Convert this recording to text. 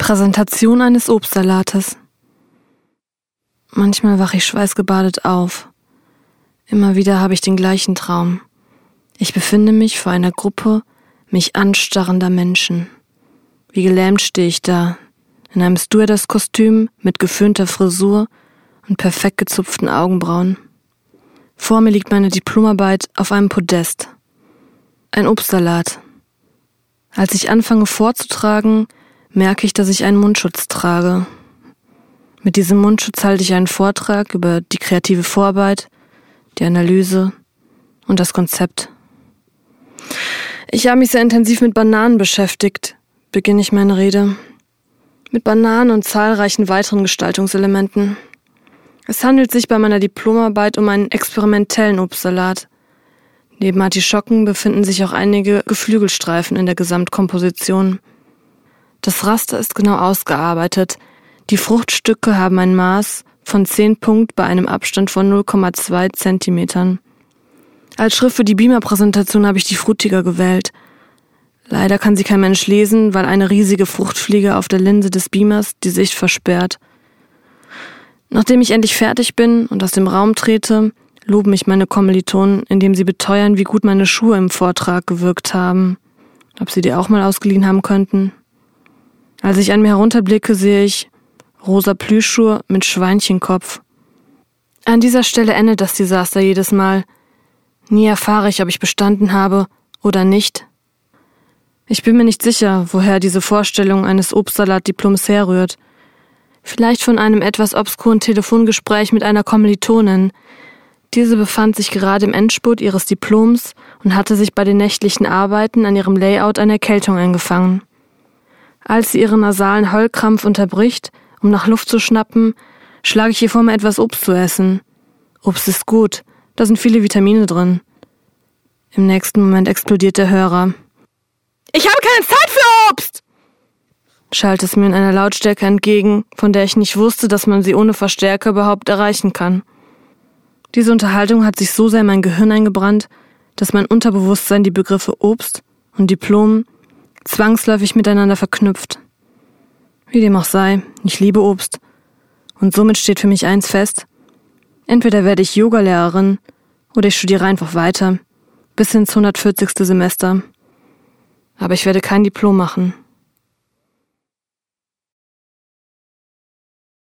Präsentation eines Obstsalates. Manchmal wache ich schweißgebadet auf. Immer wieder habe ich den gleichen Traum. Ich befinde mich vor einer Gruppe mich anstarrender Menschen. Wie gelähmt stehe ich da, in einem Stewardess-Kostüm mit geföhnter Frisur und perfekt gezupften Augenbrauen. Vor mir liegt meine Diplomarbeit auf einem Podest. Ein Obstsalat. Als ich anfange vorzutragen, merke ich, dass ich einen Mundschutz trage. Mit diesem Mundschutz halte ich einen Vortrag über die kreative Vorarbeit, die Analyse und das Konzept. Ich habe mich sehr intensiv mit Bananen beschäftigt, beginne ich meine Rede. Mit Bananen und zahlreichen weiteren Gestaltungselementen. Es handelt sich bei meiner Diplomarbeit um einen experimentellen Obstsalat. Neben Artischocken befinden sich auch einige Geflügelstreifen in der Gesamtkomposition. Das Raster ist genau ausgearbeitet. Die Fruchtstücke haben ein Maß von 10 Punkt bei einem Abstand von 0,2 Zentimetern. Als Schrift für die Beamer-Präsentation habe ich die Frutiger gewählt. Leider kann sie kein Mensch lesen, weil eine riesige Fruchtfliege auf der Linse des Beamers die Sicht versperrt. Nachdem ich endlich fertig bin und aus dem Raum trete, loben mich meine Kommilitonen, indem sie beteuern, wie gut meine Schuhe im Vortrag gewirkt haben. Ob sie die auch mal ausgeliehen haben könnten. Als ich an mir herunterblicke, sehe ich rosa Plüschschuhe mit Schweinchenkopf. An dieser Stelle endet das Desaster jedes Mal. Nie erfahre ich, ob ich bestanden habe oder nicht. Ich bin mir nicht sicher, woher diese Vorstellung eines Obstsalat-Diploms herrührt. Vielleicht von einem etwas obskuren Telefongespräch mit einer Kommilitonin. Diese befand sich gerade im Endspurt ihres Diploms und hatte sich bei den nächtlichen Arbeiten an ihrem Layout eine Erkältung eingefangen. Als sie ihren nasalen Heulkrampf unterbricht, um nach Luft zu schnappen, schlage ich ihr vor, mir etwas Obst zu essen. Obst ist gut, da sind viele Vitamine drin. Im nächsten Moment explodiert der Hörer. »Ich habe keine Zeit für Obst!« schallt es mir in einer Lautstärke entgegen, von der ich nicht wusste, dass man sie ohne Verstärker überhaupt erreichen kann. Diese Unterhaltung hat sich so sehr in mein Gehirn eingebrannt, dass mein Unterbewusstsein die Begriffe Obst und Diplom zwangsläufig miteinander verknüpft. Wie dem auch sei, ich liebe Obst. Und somit steht für mich eins fest: Entweder werde ich Yogalehrerin oder ich studiere einfach weiter, bis ins 140. Semester. Aber ich werde kein Diplom machen.